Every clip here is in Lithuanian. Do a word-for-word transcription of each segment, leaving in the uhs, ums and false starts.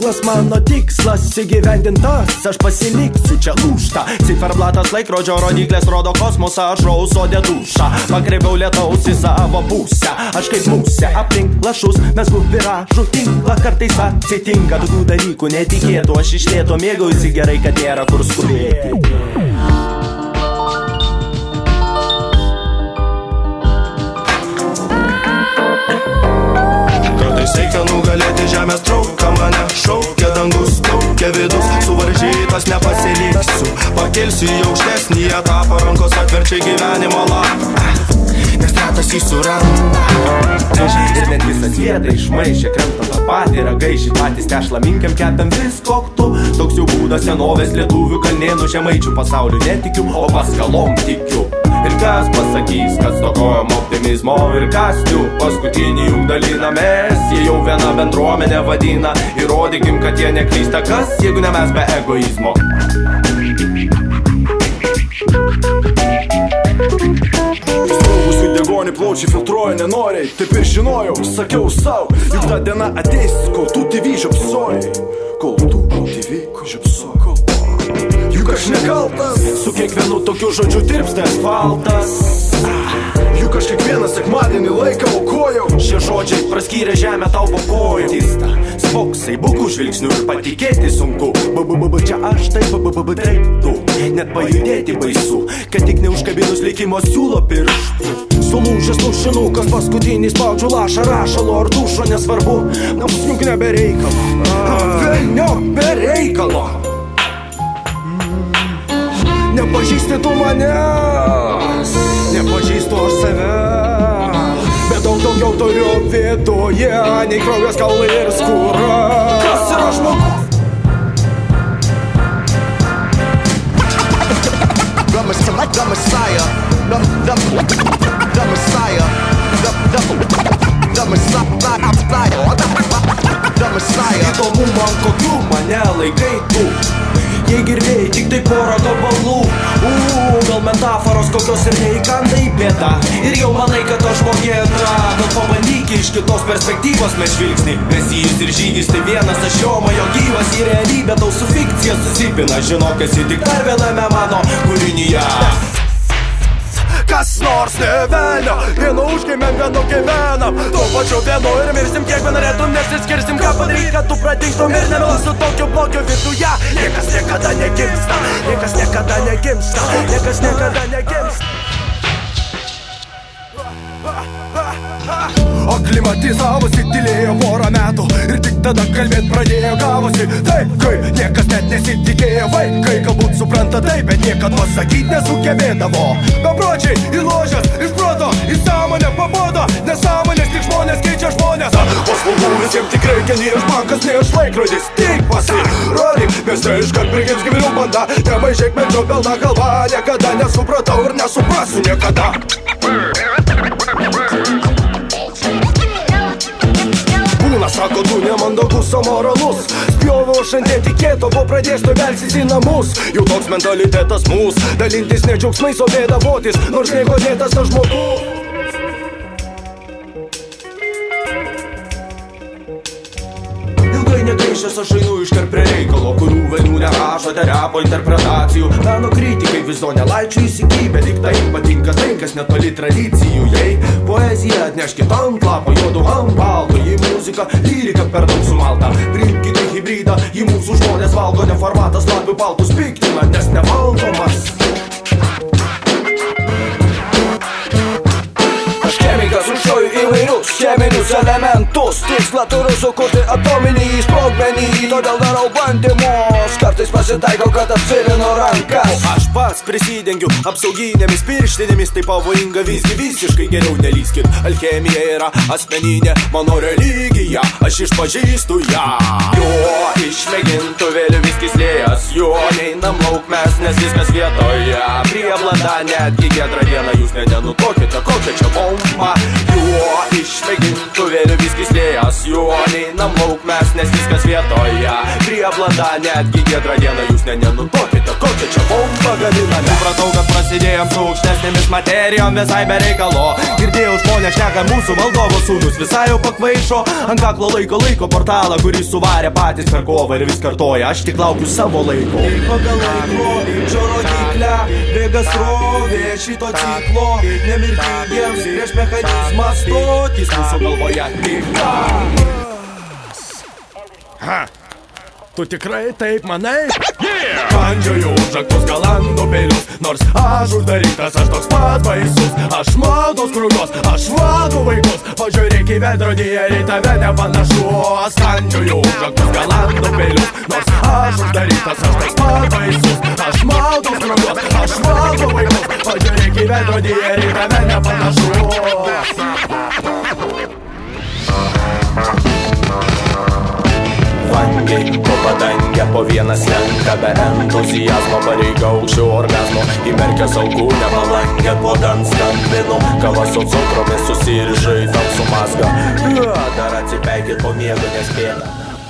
ženklas, mano tikslas įgyvendintas, aš pasiliksiu čia lūžta. Ciferblatas laikrodžio rodyklės rodo kosmosą, aš rausodė dušą. Pakreipiau lietaus į savo pusę, aš kaip musė aplink lašus, mesgu viražų tinklą, kartais atsitinka tokių dalykų netikėtų, aš iš lėto mėgaujuosi gerai, kad nėra kur skubėti. Reikia nugalėti žemės trauką, mane šaukia dangus, traukia vidus, suvaržytas nepasiliksiu, pakelsiu į aukštesnį etapą, rankos atverčia gyvenimo lapą, nes retas jį suranda. Ir net visas vietą išmaišė, krenta tą patį, ragaišį patys tešlą minkiam, kepiam vis koktu. Toks jau būdas senovės lietuvių, kalnėnų, žemaičių pasaulių netikiu, o paskalom tikiu. Ir kas pasakys, kad stokojam optimizmo, ir kas tu paskutinį jum dalinamės, jie jau viena bendruomenė vadina, įrodykim, kad jie neklysta, kas, jeigu ne mes be egoizmo. Sprogusių degonį plaučiai filtruoja nenoriai, taip ir žinojau, sakiau sau, juk ta diena ateis, kol tu T V žiopsojai, kol tu T V žiopsojai. Juk aš nekaltas, su kiekvienu tokiu žodžiu tirpsta asfaltas. Juk aš kiekvieną sekmadienį laiką aukojau, šie žodžiai praskyrė žemę tau po kojų. Tista, spoksai, bukų žvilgsnių ir patikėti sunku. B-b-b-b, čia aš taip, b-b-b, taip tu. Net pajudėti baisu, kad tik neužkabinus likimo siūlo pirštų. Sulūžęs tušinukas, paskutinį spaudžiu lašą, rašalo ar dušo, nesvarbu, namus juk nebereikalo. Velnio bereikalo. Nepažįsti tu manęs, nepažįstu aš save, bet daug daugiau turiu viduje, nei kraujas, kaulai ir skūra. Kas yra žmogus? The Messiah, the Messiah, the Messiah, the Messiah, the Messiah. Įdomu man, kokiu mane laikai tu. Jei girdėjai tik tai porą gabalų, Uuu, gal metaforos kokios ir neįkanda į bėdą. Ir jau manai, kad aš žmogėta. Gal pabandyk iš kitos perspektyvos mes žvilgsnį. Mesijus ir žygis tai vienas, aš jo majo gyvas. Į realybę tau su fikcija susipina. Žinok, esi tik dar viename mano kūrinyje. Kas nors ne velnio, vienu užgimėm, vienu gyvenam, tuo pačiu vienu ir mirsim, kiekvieną retų nesiskirsim. Ką padaryk, kad tu pradingtum ir nemelsiu tokio blogio viduje. Niekas niekada negimsta, niekas niekada negimsta, niekas niekada negimsta. Aklimatizavosi, tylėjo porą metų ir tik tada kalbėt pradėjo gavosi. Taip, kai niekas net nesitikėjo, vaikai galbūt supranta taip, bet niekad pasakyt nesugebėdavo. Bepročiai įložęs iš proto, į sąmonę pabodo, nesąmonės tik žmonės keičia žmonės. Paslaugų visiems tik reikia, nei aš bankas, nei aš laikrodis, tik pasirodyk, mieste iškart prigins gyvenių banda. Nemaižėk medžio pelną galva, niekada nesupratau ir nesuprasiu niekada. Būna, sako, tu nemandagus, o moralus. Spjoviau šiandien tikėto, po pradės tu belsis į namus. Jau toks mentalitetas mūs, dalintis ne džiaugsmais, o bėdavotis, nors nieko dėtas tas žmogus. Negaišęs aš einu iškart prie reikalo, kurių velnių nerašote repo interpretacijų. Meno kritikai vis donelaičių įsikybė, tik tai patinka tai, kas netoli tradicijų. Jei poezija atneškit ant lapo, juodu ant balto, jei muzika, lyrika per daug sumalta. Priimkite hybridą, jį mūsų žmonės valgo, neformatas labiau baltus piktina, nes nevaldomas. Aš chemikas užšoju įvairius cheminius elementus, tikslą turiu sukurti atominį sprogmenį, todėl darau bandymus, kartais pasitaiko, kad apsirinu rankas. Aš pats prisidengiu apsauginėmis pirštinėmis, tai pavojinga visgi visiškai geriau nelyskit. Alchemija yra asmeninė mano religija, aš išpažįstu ją. Juo išmėgintų vėliau viskis lėjas, juo neinam lauk mes, nes viskas vietoje. Prieblanda netgi giedrą dieną jūs ne nenutokite, kokia čia bomba. Juo išmėgintų vėliau viskis lėjas, juo neinam lauk mes, nes viskas vietoje. Prieblanda netgi giedrą dieną jūs ne nenutokite, kokia čia bomba gamina. finale. Supratau, kad prasidėjom su aukštesnėmis materijom visai be reikalo. Girdėjau žmonės šneka mūsų valdovo sūnus visai jau pakvaišo. Ant kaklo laiko laiko portalą, kurį suvarė patys per kovą ir vis kartoja, aš tik laukiu savo laiko. Ir pagal laiko, šio rodiklę, bėga srovė šito ciklo. Nemirtingiems prieš mechanizmą stotys mūsų galvoje tikra. Ha! Tu tikrai taip manai? Yeah! Kandžioju užraktus galandų peilius, nors aš uždarytas, aš toks pat baisus. Aš matos krūgos, aš valgau vaikus, pažiūrėk į veidrodį ir į tave nepanašus. Kandžioju užraktus galandų peilius, nors aš uždarytas, aš toks pat baisus. Aš matos krūgos, aš valgau vaikus, pažiūrėk į veidrodį ir į tave nepanašus. Vangiai po padangę po vieną slenka be entuzijazmo, pareiga aukščiau orgazmo, įmerkęs alkūnę palangę puodant skambinu, kava su cukromis susiriša į tamsų mazgą. Dar atsipeikit po miego nespėna.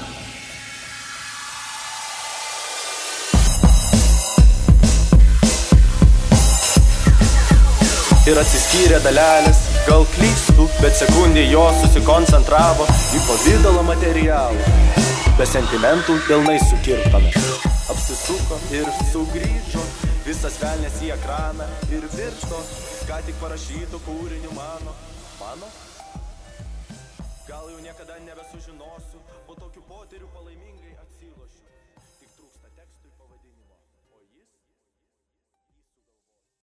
Ir atsiskyrė dalelės, gal klystu, bet sekundė jos susikoncentravo į pavidalą materialą. Be sentimentų delnai sukirtome. Apsisuko ir sugrįžo, visas velnės į ekraną ir viršto, ką tik parašytų kūrinių mano. Mano? Gal jau niekada nebesužinosiu, po tokių potyrių palaimingai atsilošiu.